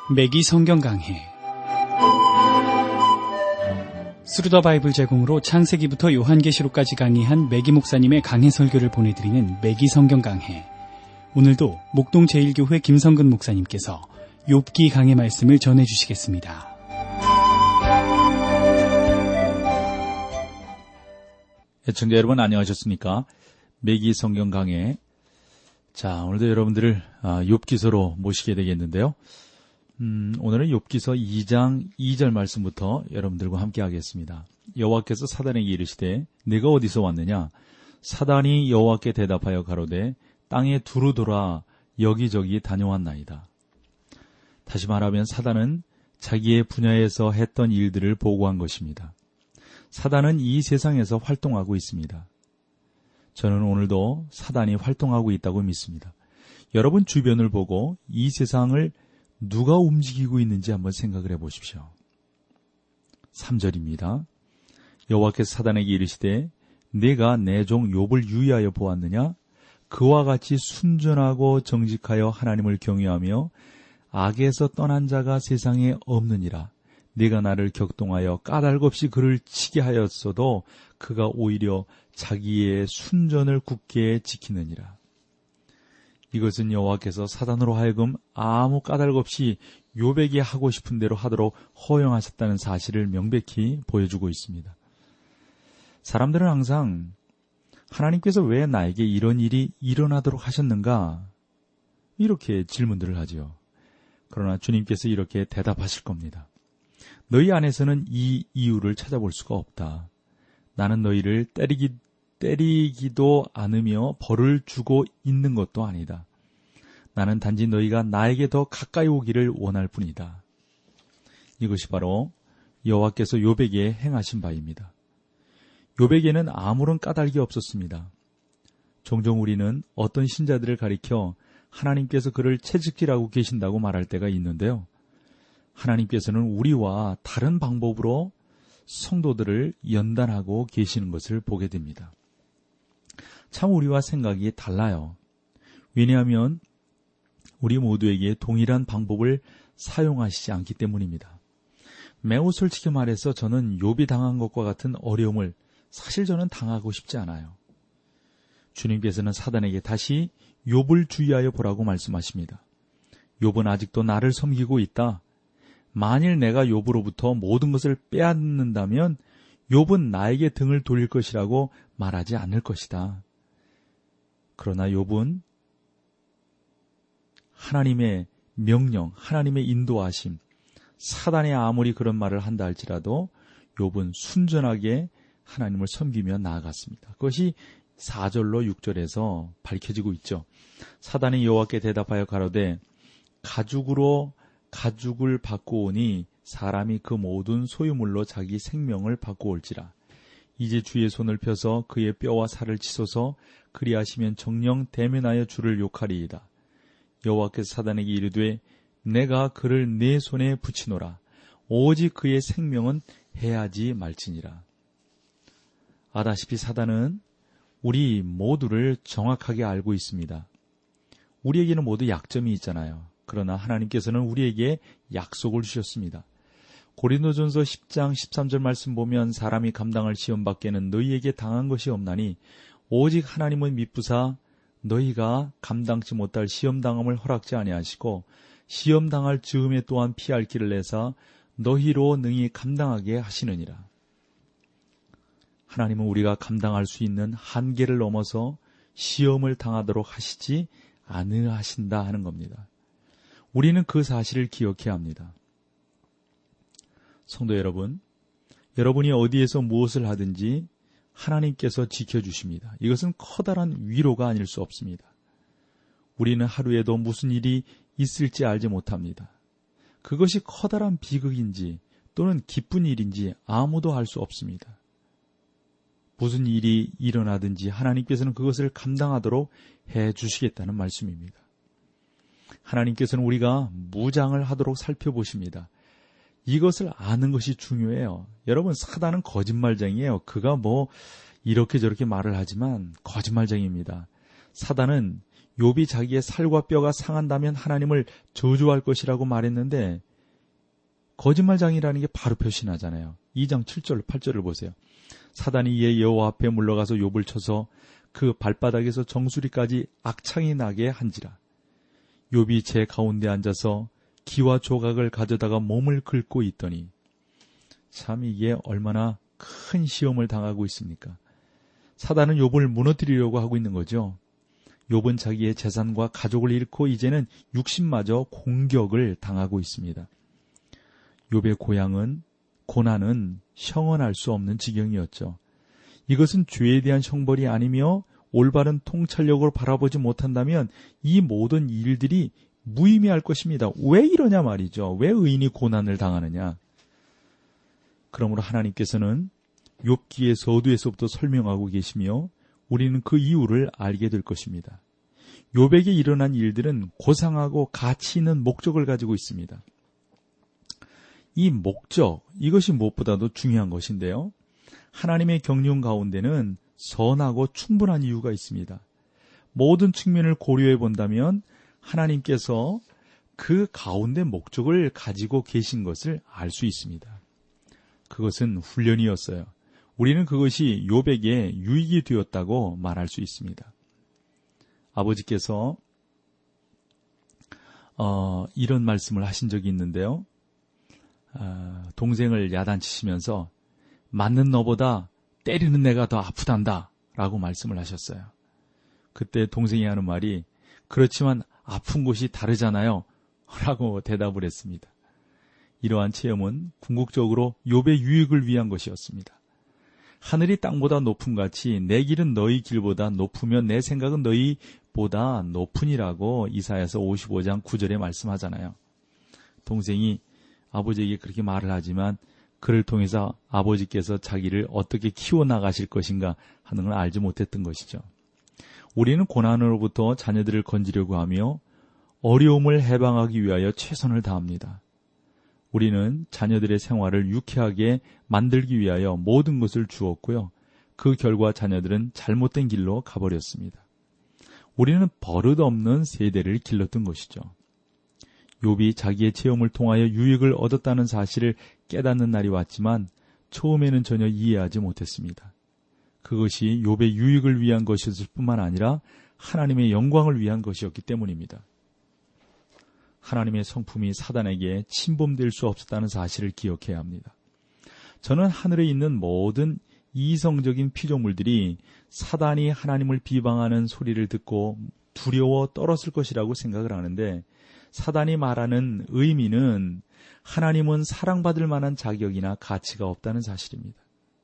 매기 성경 강해. 스루더 바이블 제공으로 창세기부터 요한계시록까지 강의한 매기 목사님의 강해 설교를 보내드리는 매기 성경 강해. 오늘도 목동 제1교회 김성근 목사님께서 욥기 강해 말씀을 전해주시겠습니다. 애청자 여러분 안녕하셨습니까? 매기 성경 강해. 자, 오늘도 여러분들을 욥기서로 모시게 되겠는데요. 오늘은 욥기서 2장 2절 말씀부터 여러분들과 함께 하겠습니다. 여호와께서 사단에게 이르시되 네가 어디서 왔느냐? 사단이 여호와께 대답하여 가로되 땅에 두루 돌아 여기저기 다녀왔나이다. 다시 말하면 사단은 자기의 분야에서 했던 일들을 보고한 것입니다. 사단은 이 세상에서 활동하고 있습니다. 저는 오늘도 사단이 활동하고 있다고 믿습니다. 여러분 주변을 보고 이 세상을 누가 움직이고 있는지 한번 생각을 해보십시오. 3절입니다. 여호와께서 사단에게 이르시되 네가 내 종 욥을 유의하여 보았느냐? 그와 같이 순전하고 정직하여 하나님을 경외하며 악에서 떠난 자가 세상에 없느니라. 네가 나를 격동하여 까닭없이 그를 치게 하였어도 그가 오히려 자기의 순전을 굳게 지키느니라. 이것은 여호와께서 사단으로 하여금 아무 까닭 없이 욥에게 하고 싶은 대로 하도록 허용하셨다는 사실을 명백히 보여주고 있습니다. 사람들은 항상 하나님께서 왜 나에게 이런 일이 일어나도록 하셨는가? 이렇게 질문들을 하죠. 그러나 주님께서 이렇게 대답하실 겁니다. 너희 안에서는 이 이유를 찾아볼 수가 없다. 나는 너희를 때리기도 않으며 벌을 주고 있는 것도 아니다. 나는 단지 너희가 나에게 더 가까이 오기를 원할 뿐이다. 이것이 바로 여호와께서 욥에게 행하신 바입니다. 욥에게는 아무런 까닭이 없었습니다. 종종 우리는 어떤 신자들을 가리켜 하나님께서 그를 채찍질하고 계신다고 말할 때가 있는데요. 하나님께서는 우리와 다른 방법으로 성도들을 연단하고 계시는 것을 보게 됩니다. 참 우리와 생각이 달라요. 왜냐하면 우리 모두에게 동일한 방법을 사용하시지 않기 때문입니다. 매우 솔직히 말해서 저는 욥이 당한 것과 같은 어려움을 사실 저는 당하고 싶지 않아요. 주님께서는 사단에게 다시 욥을 주의하여 보라고 말씀하십니다. 욥은 아직도 나를 섬기고 있다. 만일 내가 욥으로부터 모든 것을 빼앗는다면 욥은 나에게 등을 돌릴 것이라고 말하지 않을 것이다. 그러나 욥은 하나님의 명령, 하나님의 인도하심, 사단이 아무리 그런 말을 한다 할지라도 욥은 순전하게 하나님을 섬기며 나아갔습니다. 그것이 4절로 6절에서 밝혀지고 있죠. 사단이 여호와께 대답하여 가로되 가죽을 받고 오니 사람이 그 모든 소유물로 자기 생명을 받고 올지라. 이제 주의 손을 펴서 그의 뼈와 살을 치소서. 그리하시면 정녕 대면하여 주를 욕하리이다. 여호와께서 사단에게 이르되 내가 그를 내 손에 붙이노라. 오직 그의 생명은 해하지 말지니라. 아다시피 사단은 우리 모두를 정확하게 알고 있습니다. 우리에게는 모두 약점이 있잖아요. 그러나 하나님께서는 우리에게 약속을 주셨습니다. 고린도전서 10장 13절 말씀 보면 사람이 감당할 시험 밖에는 너희에게 당한 것이 없나니 오직 하나님은 미쁘사 너희가 감당치 못할 시험당함을 허락지 아니하시고 시험당할 즈음에 또한 피할 길을 내사 너희로 능히 감당하게 하시느니라. 하나님은 우리가 감당할 수 있는 한계를 넘어서 시험을 당하도록 하시지 않으하신다 하는 겁니다. 우리는 그 사실을 기억해야 합니다. 성도 여러분, 여러분이 어디에서 무엇을 하든지 하나님께서 지켜주십니다. 이것은 커다란 위로가 아닐 수 없습니다. 우리는 하루에도 무슨 일이 있을지 알지 못합니다. 그것이 커다란 비극인지 또는 기쁜 일인지 아무도 알 수 없습니다. 무슨 일이 일어나든지 하나님께서는 그것을 감당하도록 해주시겠다는 말씀입니다. 하나님께서는 우리가 무장을 하도록 살펴보십니다. 이것을 아는 것이 중요해요. 여러분, 사단은 거짓말쟁이에요. 그가 이렇게 저렇게 말을 하지만 거짓말쟁이입니다. 사단은 욥이 자기의 살과 뼈가 상한다면 하나님을 저주할 것이라고 말했는데 거짓말장이라는 게 바로 표시나잖아요. 2장 7절 8절을 보세요. 사단이 이에 여호와 앞에 물러가서 욥을 쳐서 그 발바닥에서 정수리까지 악창이 나게 한지라. 욥이 제 가운데 앉아서 기와 조각을 가져다가 몸을 긁고 있더니, 참 이게 얼마나 큰 시험을 당하고 있습니까? 사단은 욥을 무너뜨리려고 하고 있는 거죠. 욥은 자기의 재산과 가족을 잃고 이제는 육신마저 공격을 당하고 있습니다. 욥의 고난은 형언할 수 없는 지경이었죠. 이것은 죄에 대한 형벌이 아니며 올바른 통찰력으로 바라보지 못한다면 이 모든 일들이 무의미할 것입니다. 왜 이러냐 말이죠. 왜 의인이 고난을 당하느냐. 그러므로 하나님께서는 욥기의 서두에서부터 설명하고 계시며 우리는 그 이유를 알게 될 것입니다. 욥에게 일어난 일들은 고상하고 가치 있는 목적을 가지고 있습니다. 이 목적, 이것이 무엇보다도 중요한 것인데요. 하나님의 경륜 가운데는 선하고 충분한 이유가 있습니다. 모든 측면을 고려해 본다면 하나님께서 그 가운데 목적을 가지고 계신 것을 알 수 있습니다. 그것은 훈련이었어요. 우리는 그것이 욥에게 유익이 되었다고 말할 수 있습니다. 아버지께서 이런 말씀을 하신 적이 있는데요. 동생을 야단치시면서 맞는 너보다 때리는 내가 더 아프단다 라고 말씀을 하셨어요. 그때 동생이 하는 말이 그렇지만 아픈 곳이 다르잖아요 라고 대답을 했습니다. 이러한 체험은 궁극적으로 욥의 유익을 위한 것이었습니다. 하늘이 땅보다 높음 같이 내 길은 너희 길보다 높으면 내 생각은 너희보다 높으니라고 이사야서 55장 9절에 말씀하잖아요. 동생이 아버지에게 그렇게 말을 하지만 그를 통해서 아버지께서 자기를 어떻게 키워나가실 것인가 하는 걸 알지 못했던 것이죠. 우리는 고난으로부터 자녀들을 건지려고 하며 어려움을 해방하기 위하여 최선을 다합니다. 우리는 자녀들의 생활을 유쾌하게 만들기 위하여 모든 것을 주었고요. 그 결과 자녀들은 잘못된 길로 가버렸습니다. 우리는 버릇없는 세대를 길렀던 것이죠. 욥이 자기의 체험을 통하여 유익을 얻었다는 사실을 깨닫는 날이 왔지만 처음에는 전혀 이해하지 못했습니다. 그것이 욥의 유익을 위한 것이었을 뿐만 아니라 하나님의 영광을 위한 것이었기 때문입니다. 하나님의 성품이 사단에게 침범될 수 없었다는 사실을 기억해야 합니다. 저는 하늘에 있는 모든 이성적인 피조물들이 사단이 하나님을 비방하는 소리를 듣고 두려워 떨었을 것이라고 생각을 하는데 사단이 말하는 의미는 하나님은 사랑받을 만한 자격이나 가치가 없다는 사실입니다.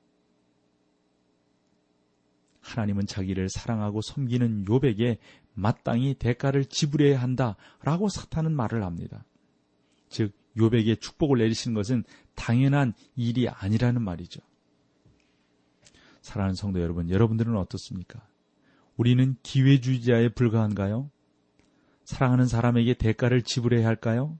하나님은 자기를 사랑하고 섬기는 욥에게 마땅히 대가를 지불해야 한다라고 사탄은 말을 합니다. 즉 욥에게 축복을 내리시는 것은 당연한 일이 아니라는 말이죠. 사랑하는 성도 여러분, 여러분들은 어떻습니까? 우리는 기회주의자에 불과한가요? 사랑하는 사람에게 대가를 지불해야 할까요?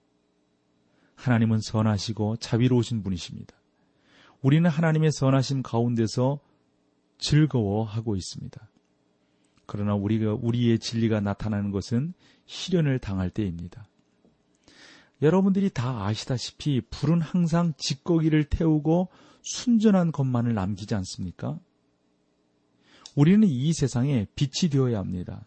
하나님은 선하시고 자비로우신 분이십니다. 우리는 하나님의 선하심 가운데서 즐거워하고 있습니다. 그러나 우리의 진리가 나타나는 것은 시련을 당할 때입니다. 여러분들이 다 아시다시피 불은 항상 찌꺼기를 태우고 순전한 것만을 남기지 않습니까? 우리는 이 세상에 빛이 되어야 합니다.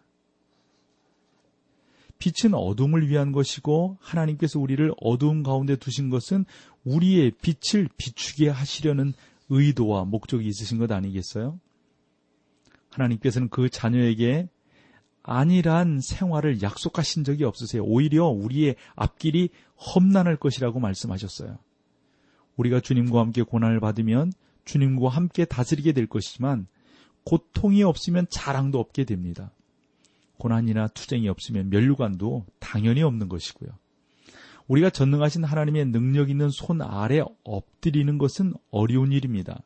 빛은 어둠을 위한 것이고 하나님께서 우리를 어두움 가운데 두신 것은 우리의 빛을 비추게 하시려는 의도와 목적이 있으신 것 아니겠어요? 하나님께서는 그 자녀에게 안일한 생활을 약속하신 적이 없으세요. 오히려 우리의 앞길이 험난할 것이라고 말씀하셨어요. 우리가 주님과 함께 고난을 받으면 주님과 함께 다스리게 될 것이지만 고통이 없으면 자랑도 없게 됩니다. 고난이나 투쟁이 없으면 면류관도 당연히 없는 것이고요. 우리가 전능하신 하나님의 능력 있는 손 아래 엎드리는 것은 어려운 일입니다.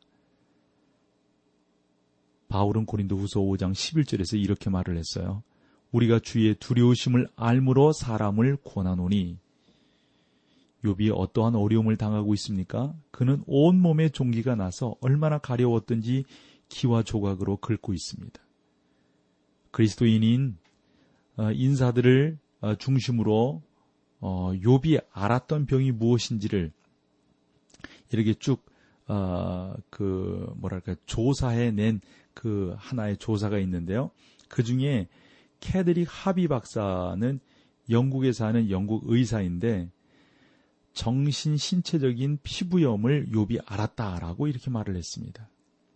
바울은 고린도후서 5장 11절에서 이렇게 말을 했어요. 우리가 주의 두려우심을 알므로 사람을 권하노니. 욥이 어떠한 어려움을 당하고 있습니까? 그는 온몸에 종기가 나서 얼마나 가려웠던지 기와 조각으로 긁고 있습니다. 그리스도인인 인사들을 중심으로 욥이 알았던 병이 무엇인지를 이렇게 쭉 조사해낸 그 하나의 조사가 있는데요. 그 중에 캐드릭 하비 박사는 영국에 사는 영국 의사인데 정신 신체적인 피부염을 욥이 알았다라고 이렇게 말을 했습니다.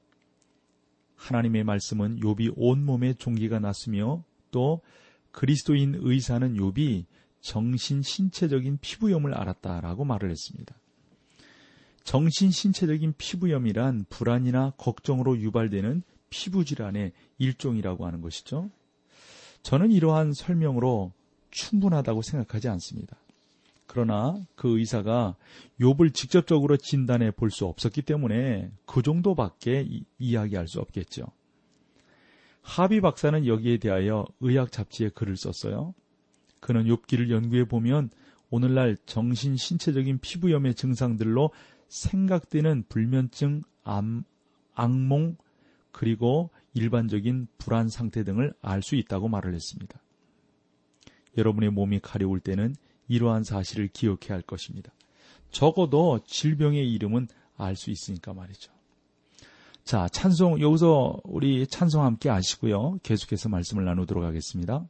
하나님의 말씀은 욥이 온몸에 종기가 났으며 또 그리스도인 의사는 욥이 정신 신체적인 피부염을 알았다라고 말을 했습니다. 정신 신체적인 피부염이란 불안이나 걱정으로 유발되는 피부질환의 일종이라고 하는 것이죠. 저는 이러한 설명으로 충분하다고 생각하지 않습니다. 그러나 그 의사가 욥을 직접적으로 진단해 볼 수 없었기 때문에 그 정도밖에 이야기할 수 없겠죠. 하비 박사는 여기에 대하여 의학 잡지에 글을 썼어요. 그는 욥기를 연구해 보면 오늘날 정신 신체적인 피부염의 증상들로 생각되는 불면증, 악몽, 그리고 일반적인 불안 상태 등을 알 수 있다고 말을 했습니다. 여러분의 몸이 가려울 때는 이러한 사실을 기억해야 할 것입니다. 적어도 질병의 이름은 알 수 있으니까 말이죠. 자, 찬송, 여기서 우리 찬송 함께 하시고요. 계속해서 말씀을 나누도록 하겠습니다.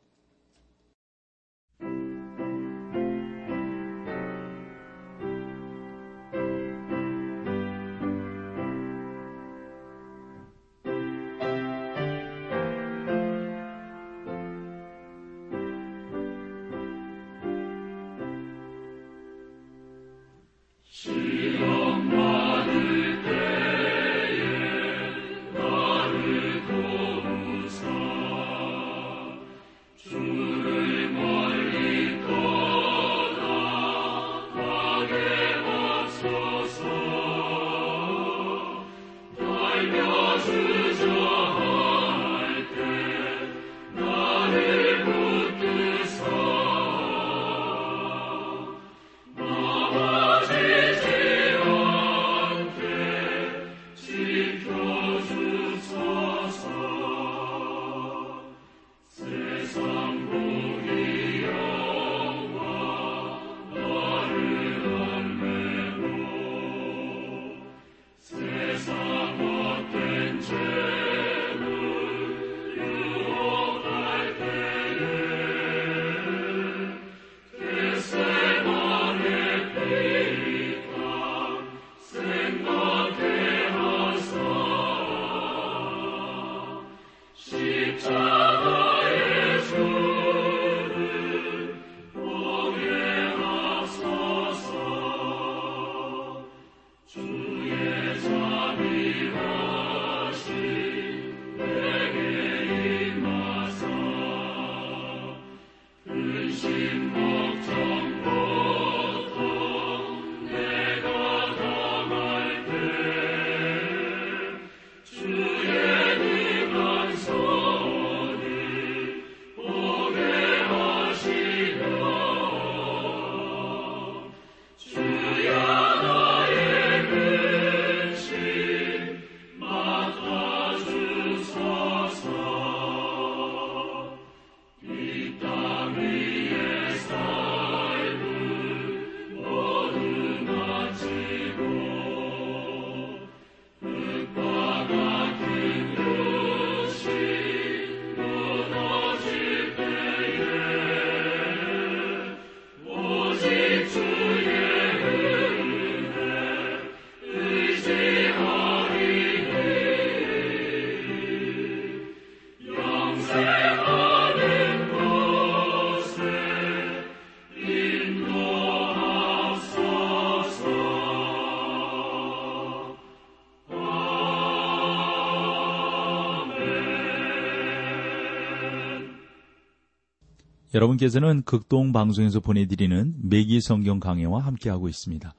여러분께서는 극동방송에서 보내드리는 매기 성경 강해와 함께하고 있습니다.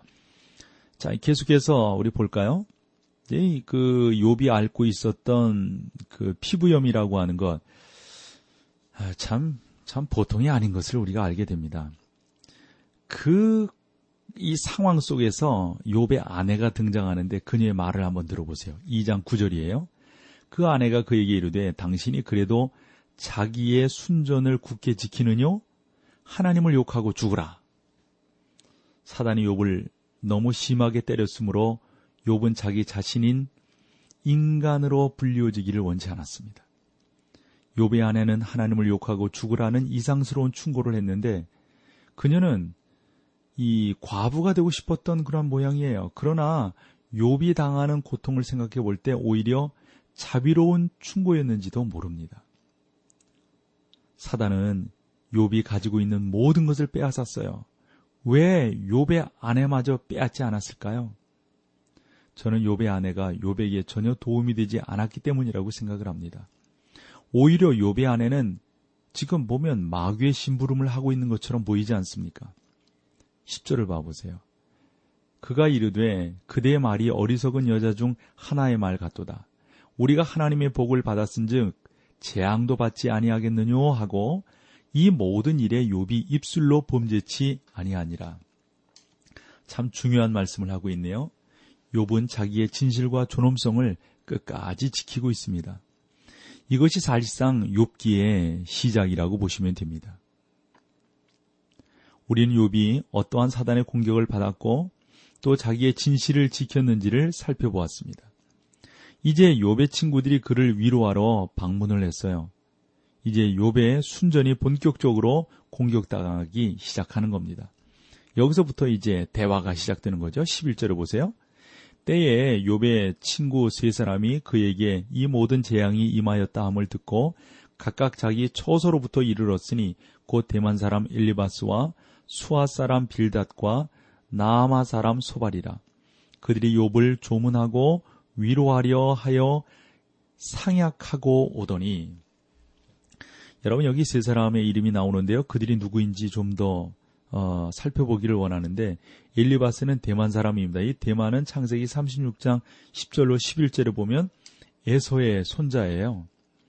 자, 계속해서 우리 볼까요? 그 욥이 앓고 있었던 그 피부염이라고 하는 것, 참 보통이 아닌 것을 우리가 알게 됩니다. 이 상황 속에서 욥의 아내가 등장하는데 그녀의 말을 한번 들어보세요. 2장 9절이에요. 그 아내가 그에게 이르되 당신이 그래도 자기의 순전을 굳게 지키느뇨 하나님을 욕하고 죽으라. 사단이 욥을 너무 심하게 때렸으므로 욥은 자기 자신인 인간으로 불리워지기를 원치 않았습니다. 욥의 아내는 하나님을 욕하고 죽으라는 이상스러운 충고를 했는데 그녀는 이 과부가 되고 싶었던 그런 모양이에요. 그러나 욥이 당하는 고통을 생각해 볼 때 오히려 자비로운 충고였는지도 모릅니다. 사단은 욥이 가지고 있는 모든 것을 빼앗았어요. 왜 욥의 아내마저 빼앗지 않았을까요? 저는 욥의 아내가 욥에게 전혀 도움이 되지 않았기 때문이라고 생각을 합니다. 오히려 욥의 아내는 지금 보면 마귀의 심부름을 하고 있는 것처럼 보이지 않습니까? 10절을 봐보세요. 그가 이르되 그대의 말이 어리석은 여자 중 하나의 말 같도다. 우리가 하나님의 복을 받았은즉 재앙도 받지 아니하겠느뇨 하고 이 모든 일에 욥이 입술로 범죄치 아니하니라. 참 중요한 말씀을 하고 있네요. 욥은 자기의 진실과 존엄성을 끝까지 지키고 있습니다. 이것이 사실상 욥기의 시작이라고 보시면 됩니다. 우리는 욥이 어떠한 사단의 공격을 받았고 또 자기의 진실을 지켰는지를 살펴보았습니다. 이제 욥의 친구들이 그를 위로하러 방문을 했어요. 이제 욥의 순전이 본격적으로 공격당하기 시작하는 겁니다. 여기서부터 이제 대화가 시작되는 거죠. 11절을 보세요. 때에 욥의 친구 세 사람이 그에게 이 모든 재앙이 임하였다 함을 듣고 각각 자기 처소로부터 이르렀으니 곧 대만 사람 엘리바스와 수아 사람 빌닷과 나아마 사람 소발이라. 그들이 욥을 조문하고 위로하려 하여 상약하고 오더니, 여러분 여기 세 사람의 이름이 나오는데요. 그들이 누구인지 좀 더 살펴보기를 원하는데 엘리바스는 대만 사람입니다. 이 대만은 창세기 36장 10절로 11절에 보면 에서의 손자예요.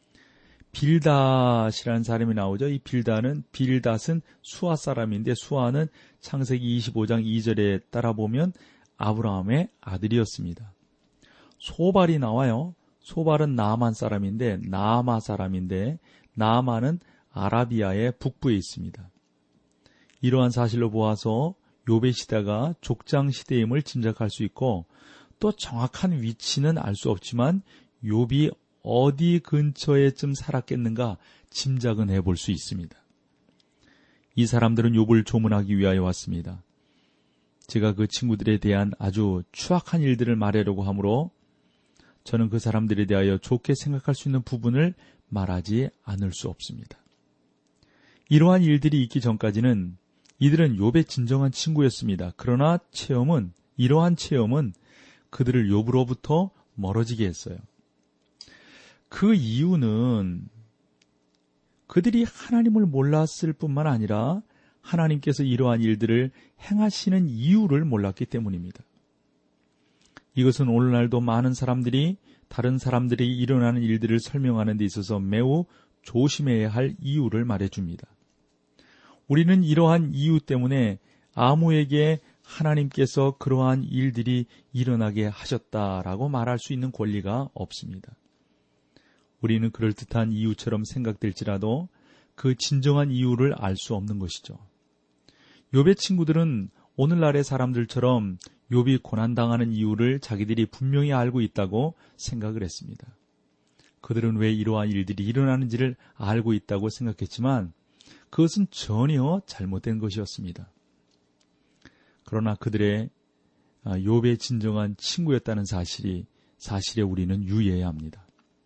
빌닷이라는 사람이 나오죠. 이 빌닷은 수아 사람인데 수아는 창세기 25장 2절에 따라보면 아브라함의 아들이었습니다. 소발이 나와요. 소발은 나아만 사람인데 나아마 사람인데 나아마는 아라비아의 북부에 있습니다. 이러한 사실로 보아서 욥의 시대가 족장 시대임을 짐작할 수 있고 또 정확한 위치는 알 수 없지만 욥이 어디 근처에쯤 살았겠는가 짐작은 해볼 수 있습니다. 이 사람들은 욥을 조문하기 위하여 왔습니다. 제가 그 친구들에 대한 아주 추악한 일들을 말하려고 하므로 저는 그 사람들에 대하여 좋게 생각할 수 있는 부분을 말하지 않을 수 없습니다. 이러한 일들이 있기 전까지는 이들은 욥의 진정한 친구였습니다. 그러나 이러한 체험은 그들을 욥으로부터 멀어지게 했어요. 그 이유는 그들이 하나님을 몰랐을 뿐만 아니라 하나님께서 이러한 일들을 행하시는 이유를 몰랐기 때문입니다. 이것은 오늘날도 많은 사람들이 다른 사람들이 일어나는 일들을 설명하는 데 있어서 매우 조심해야 할 이유를 말해줍니다. 우리는 이러한 이유 때문에 아무에게 하나님께서 그러한 일들이 일어나게 하셨다라고 말할 수 있는 권리가 없습니다. 우리는 그럴듯한 이유처럼 생각될지라도 그 진정한 이유를 알 수 없는 것이죠. 욥의 친구들은 오늘날의 사람들처럼 욥이 고난당하는 이유를 자기들이 분명히 알고 있다고 생각을 했습니다. 그들은 왜 이러한 일들이 일어나는지를 알고 있다고 생각했지만 그것은 전혀 잘못된 것이었습니다. 그러나 그들의 욥의 진정한 친구였다는 사실에 우리는 유의해야 합니다.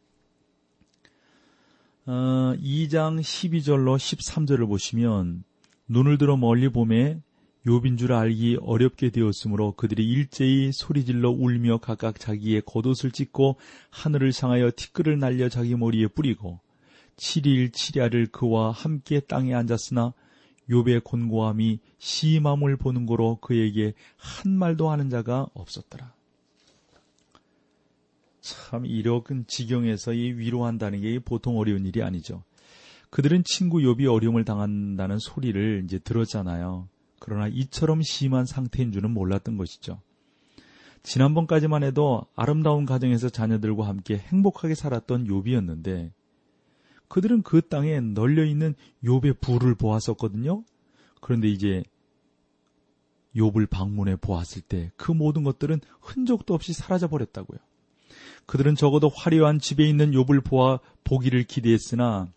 2장 12절로 13절을 보시면 눈을 들어 멀리 보매 욥인 줄 알기 어렵게 되었으므로 그들이 일제히 소리질러 울며 각각 자기의 겉옷을 찢고 하늘을 향하여 티끌을 날려 자기 머리에 뿌리고 7일 7야를 그와 함께 땅에 앉았으나 욥의 곤고함이 심함을 보는 거로 그에게 한 말도 하는 자가 없었더라. 참 이런 지경에서 이 위로한다는 게 보통 어려운 일이 아니죠. 그들은 친구 욥이 어려움을 당한다는 소리를 이제 들었잖아요. 그러나 이처럼 심한 상태인 줄은 몰랐던 것이죠. 지난번까지만 해도 아름다운 가정에서 자녀들과 함께 행복하게 살았던 욥이었는데 그들은 그 땅에 널려있는 욥의 부를 보았었거든요. 그런데 이제 욥을 방문해 보았을 때 그 모든 것들은 흔적도 없이 사라져 버렸다고요. 그들은 적어도 화려한 집에 있는 욥을 보기를 기대했으나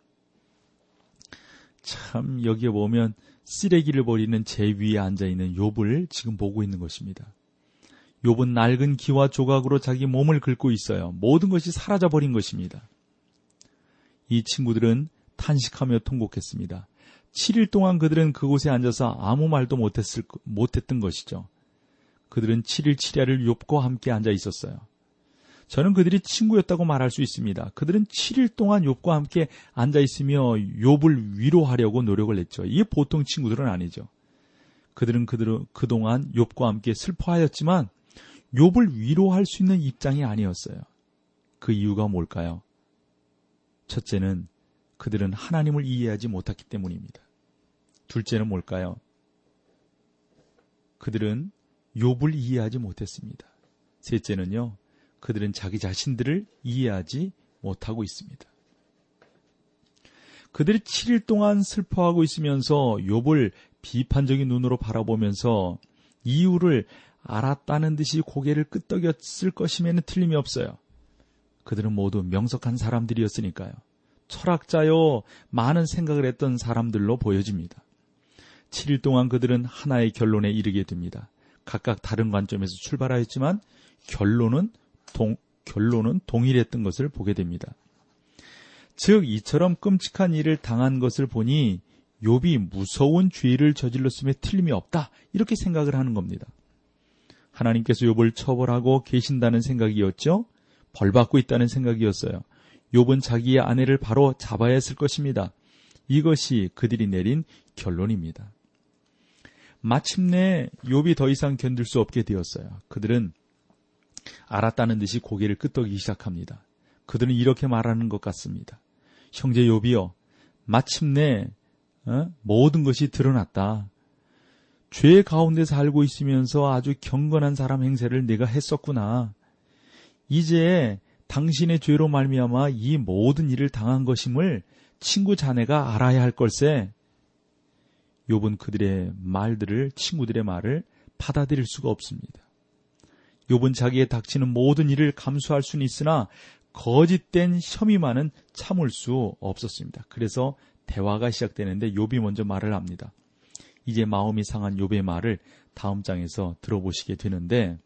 참 여기에 보면 쓰레기를 버리는 제 위에 앉아있는 욥을 지금 보고 있는 것입니다. 욥은 낡은 기와 조각으로 자기 몸을 긁고 있어요. 모든 것이 사라져버린 것입니다. 이 친구들은 탄식하며 통곡했습니다. 7일 동안 그들은 그곳에 앉아서 아무 말도 못했던 것이죠. 그들은 7일 7야를 욥과 함께 앉아 있었어요. 저는 그들이 친구였다고 말할 수 있습니다. 그들은 7일 동안 욥과 함께 앉아 있으며 욥을 위로하려고 노력을 했죠. 이게 보통 친구들은 아니죠. 그들은 그동안 욥과 함께 슬퍼하였지만 욥을 위로할 수 있는 입장이 아니었어요. 그 이유가 뭘까요? 첫째는 그들은 하나님을 이해하지 못했기 때문입니다. 둘째는 뭘까요? 그들은 욥을 이해하지 못했습니다. 셋째는요, 그들은 자기 자신들을 이해하지 못하고 있습니다. 그들이 7일 동안 슬퍼하고 있으면서 욥을 비판적인 눈으로 바라보면서 이유를 알았다는 듯이 고개를 끄덕였을 것이면 틀림이 없어요. 그들은 모두 명석한 사람들이었으니까요. 철학자요, 많은 생각을 했던 사람들로 보여집니다. 7일 동안 그들은 하나의 결론에 이르게 됩니다. 각각 다른 관점에서 출발하였지만 결론은 동일했던 것을 보게 됩니다. 즉 이처럼 끔찍한 일을 당한 것을 보니 욥이 무서운 죄를 저질렀음에 틀림이 없다, 이렇게 생각을 하는 겁니다. 하나님께서 욥을 처벌하고 계신다는 생각이었죠. 벌받고 있다는 생각이었어요. 욥은 자기의 아내를 바로 잡아야 했을 것입니다. 이것이 그들이 내린 결론입니다. 마침내 욥이 더 이상 견딜 수 없게 되었어요. 그들은 알았다는 듯이 고개를 끄덕이기 시작합니다. 그들은 이렇게 말하는 것 같습니다. 형제 욥이여, 마침내 모든 것이 드러났다. 죄 가운데 살고 있으면서 아주 경건한 사람 행세를 내가 했었구나. 이제 당신의 죄로 말미암아 이 모든 일을 당한 것임을 친구 자네가 알아야 할 걸세. 욥은 그들의 말들을, 친구들의 말을 받아들일 수가 없습니다. 욥은 자기에 닥치는 모든 일을 감수할 수는 있으나 거짓된 혐의만은 참을 수 없었습니다. 그래서 대화가 시작되는데 욥이 먼저 말을 합니다. 이제 마음이 상한 욥의 말을 다음 장에서 들어보시게 되는데,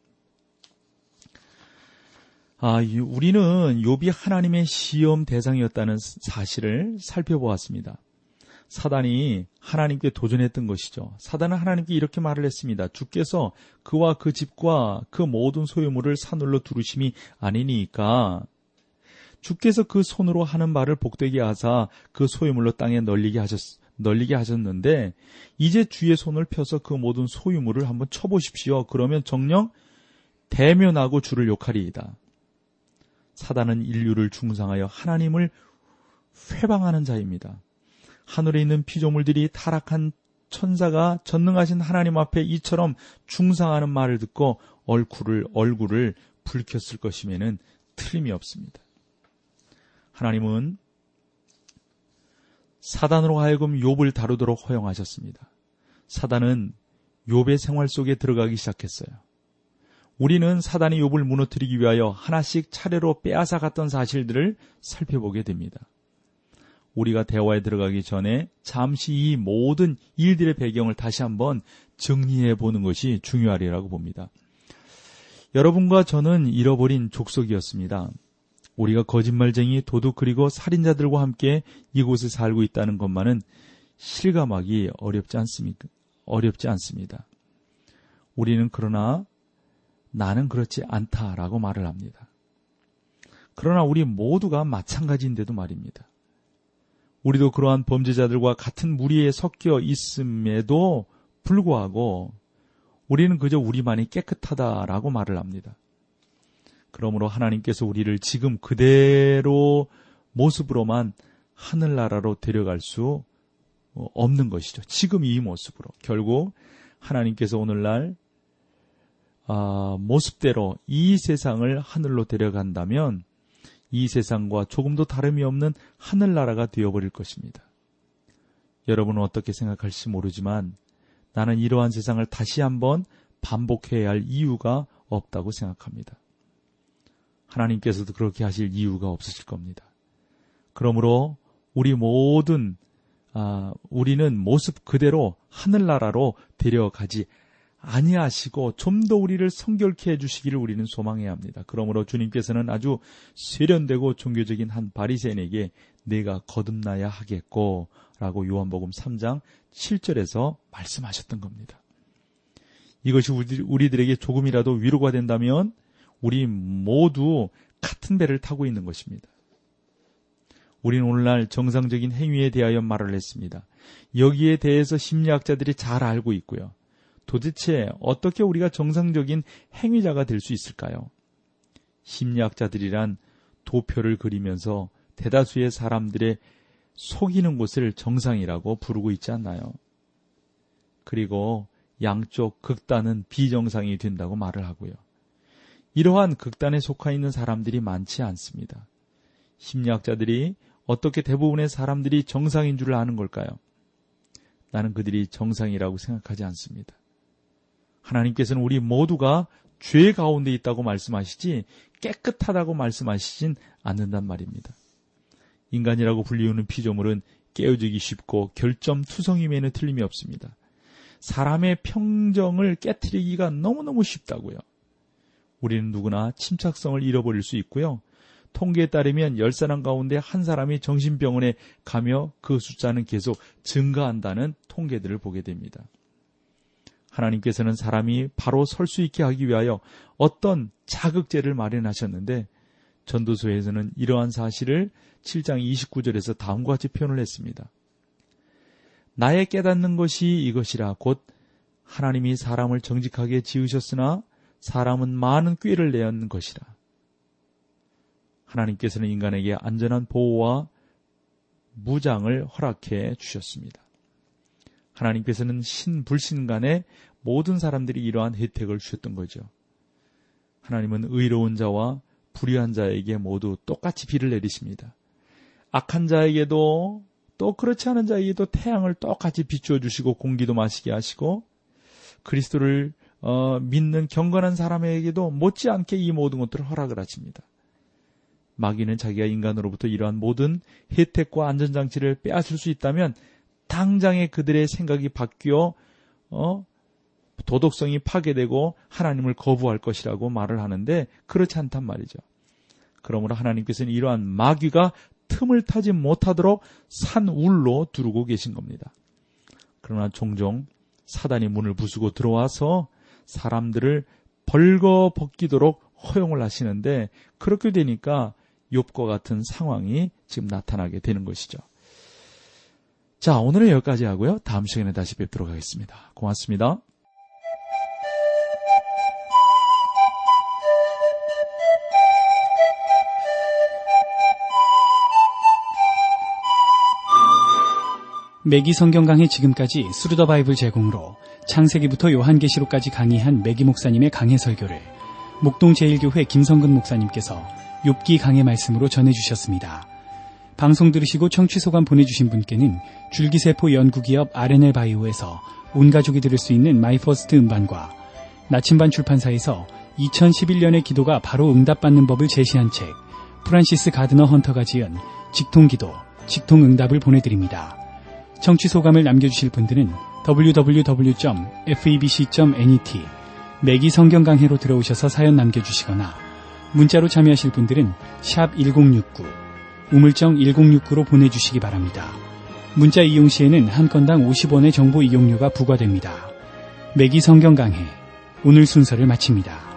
우리는 욥이 하나님의 시험 대상이었다는 사실을 살펴보았습니다. 사단이 하나님께 도전했던 것이죠. 사단은 하나님께 이렇게 말을 했습니다. 주께서 그와 그 집과 그 모든 소유물을 사늘로 두르심이 아니니까 주께서 그 손으로 하는 말을 복되게 하사 그 소유물로 땅에 널리게 하셨는데 이제 주의 손을 펴서 그 모든 소유물을 한번 쳐보십시오. 그러면 정녕 대면하고 주를 욕하리이다. 사단은 인류를 중상하여 하나님을 회방하는 자입니다. 하늘에 있는 피조물들이 타락한 천사가 전능하신 하나님 앞에 이처럼 중상하는 말을 듣고 얼굴을 붉혔을 것이면은 틀림이 없습니다. 하나님은 사단으로 하여금 욥을 다루도록 허용하셨습니다. 사단은 욥의 생활 속에 들어가기 시작했어요. 우리는 사단이 욥을 무너뜨리기 위하여 하나씩 차례로 빼앗아 갔던 사실들을 살펴보게 됩니다. 우리가 대화에 들어가기 전에 잠시 이 모든 일들의 배경을 다시 한번 정리해 보는 것이 중요하리라고 봅니다. 여러분과 저는 잃어버린 족속이었습니다. 우리가 거짓말쟁이, 도둑 그리고 살인자들과 함께 이곳에 살고 있다는 것만은 실감하기 어렵지 않습니다. 우리는 그러나 나는 그렇지 않다라고 말을 합니다. 그러나 우리 모두가 마찬가지인데도 말입니다. 우리도 그러한 범죄자들과 같은 무리에 섞여 있음에도 불구하고 우리는 그저 우리만이 깨끗하다라고 말을 합니다. 그러므로 하나님께서 우리를 지금 그대로 모습으로만 하늘나라로 데려갈 수 없는 것이죠. 지금 이 모습으로. 결국 하나님께서 오늘날 모습대로 이 세상을 하늘로 데려간다면 이 세상과 조금도 다름이 없는 하늘나라가 되어버릴 것입니다. 여러분은 어떻게 생각할지 모르지만 나는 이러한 세상을 다시 한번 반복해야 할 이유가 없다고 생각합니다. 하나님께서도 그렇게 하실 이유가 없으실 겁니다. 그러므로 우리는 모습 그대로 하늘나라로 데려가지 아니하시고 좀 더 우리를 성결케 해주시기를 우리는 소망해야 합니다. 그러므로 주님께서는 아주 세련되고 종교적인 한 바리새인에게 내가 거듭나야 하겠고 라고 요한복음 3장 7절에서 말씀하셨던 겁니다. 이것이 우리들에게 조금이라도 위로가 된다면 우리 모두 같은 배를 타고 있는 것입니다. 우리는 오늘날 정상적인 행위에 대하여 말을 했습니다. 여기에 대해서 심리학자들이 잘 알고 있고요. 도대체 어떻게 우리가 정상적인 행위자가 될 수 있을까요? 심리학자들이란 도표를 그리면서 대다수의 사람들의 속이는 곳을 정상이라고 부르고 있지 않나요? 그리고 양쪽 극단은 비정상이 된다고 말을 하고요. 이러한 극단에 속해 있는 사람들이 많지 않습니다. 심리학자들이 어떻게 대부분의 사람들이 정상인 줄 아는 걸까요? 나는 그들이 정상이라고 생각하지 않습니다. 하나님께서는 우리 모두가 죄 가운데 있다고 말씀하시지 깨끗하다고 말씀하시진 않는단 말입니다. 인간이라고 불리우는 피조물은 깨어지기 쉽고 결점투성임에는 틀림이 없습니다. 사람의 평정을 깨트리기가 너무너무 쉽다고요. 우리는 누구나 침착성을 잃어버릴 수 있고요. 통계에 따르면 10사람 가운데 한 사람이 정신병원에 가며 그 숫자는 계속 증가한다는 통계들을 보게 됩니다. 하나님께서는 사람이 바로 설 수 있게 하기 위하여 어떤 자극제를 마련하셨는데 전도서에서는 이러한 사실을 7장 29절에서 다음과 같이 표현을 했습니다. 나의 깨닫는 것이 이것이라 곧 하나님이 사람을 정직하게 지으셨으나 사람은 많은 꾀를 내었는 것이라. 하나님께서는 인간에게 안전한 보호와 무장을 허락해 주셨습니다. 하나님께서는 신불신 간에 모든 사람들이 이러한 혜택을 주셨던 거죠. 하나님은 의로운 자와 불의한 자에게 모두 똑같이 비를 내리십니다. 악한 자에게도 또 그렇지 않은 자에게도 태양을 똑같이 비추어 주시고 공기도 마시게 하시고 그리스도를 믿는 경건한 사람에게도 못지않게 이 모든 것들을 허락을 하십니다. 마귀는 자기가 인간으로부터 이러한 모든 혜택과 안전장치를 빼앗을 수 있다면 당장에 그들의 생각이 바뀌어 도덕성이 파괴되고 하나님을 거부할 것이라고 말을 하는데 그렇지 않단 말이죠. 그러므로 하나님께서는 이러한 마귀가 틈을 타지 못하도록 산울로 두르고 계신 겁니다. 그러나 종종 사단이 문을 부수고 들어와서 사람들을 벌거벗기도록 허용을 하시는데 그렇게 되니까 욥과 같은 상황이 지금 나타나게 되는 것이죠. 자, 오늘은 여기까지 하고요. 다음 시간에 다시 뵙도록 하겠습니다. 고맙습니다. 매기 성경 강의 지금까지 스루더 바이블 제공으로 창세기부터 요한계시록까지 강의한 매기 목사님의 강해 설교를 목동 제1교회 김성근 목사님께서 욥기 강해 말씀으로 전해주셨습니다. 방송 들으시고 청취 소감 보내주신 분께는 줄기세포 연구기업 R&L 바이오에서 온 가족이 들을 수 있는 마이퍼스트 음반과 나침반 출판사에서 2011년의 기도가 바로 응답받는 법을 제시한 책 프란시스 가드너 헌터가 지은 직통기도, 직통응답을 보내드립니다. 청취 소감을 남겨주실 분들은 www.febc.net 매기 성경 강해로 들어오셔서 사연 남겨주시거나 문자로 참여하실 분들은 샵 1069 우물정 1069로 보내주시기 바랍니다. 문자 이용 시에는 한 건당 50원의 정보 이용료가 부과됩니다. 매기 성경 강해 오늘 순서를 마칩니다.